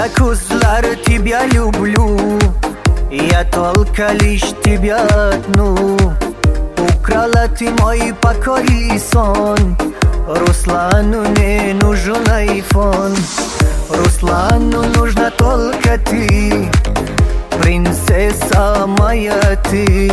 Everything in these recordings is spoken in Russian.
кузлар, тебя люблю. Я только лишь тебя одну. Украла ты мой покой и сон. Руслану не нужен айфон. Руслану нужна только ты, принцесса моя ты.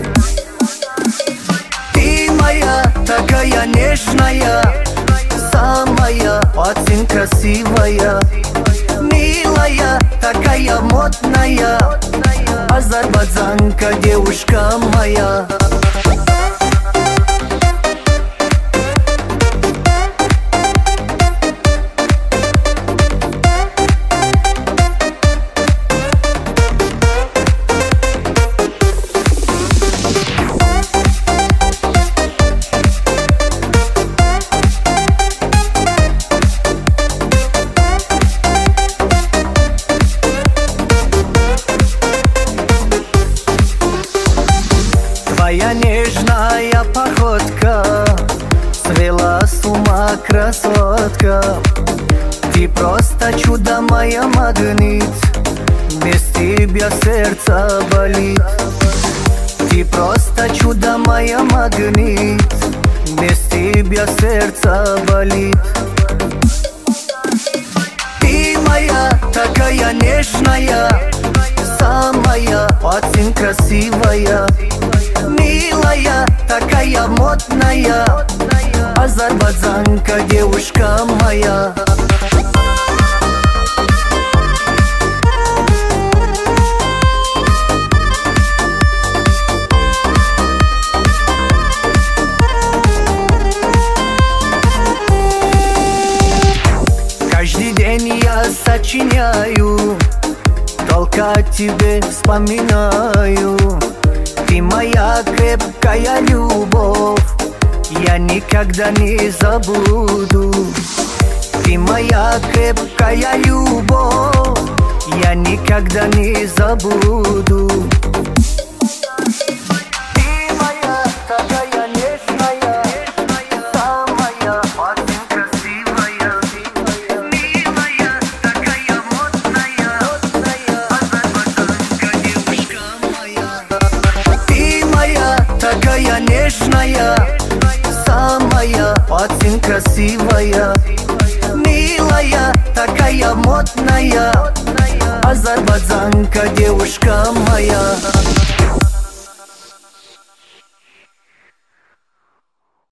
Ты моя, такая нежная, самая, очень красивая, милая, такая модная, азербайджанка, девушка моя. Твоя нежная походка свела с ума, красотка. Ты просто чудо, моя магнит, без тебя сердце болит. Ты просто чудо, моя магнит, без тебя сердце болит. Ты моя, такая нежная, самая, очень красивая, милая, такая модная, азербайджанка, девушка моя. Каждый день я сочиняю, только о тебе вспоминаю. Ты моя крепкая любовь, я никогда не забуду. Ты моя крепкая любовь, я никогда не забуду. Ты моя такая нежная, самая, очень красивая, милая, такая модная, азербайджанка, девушка моя. Ты моя, такая нежная, самая, очень красивая, милая, такая модная, азербайджанка, девушка моя.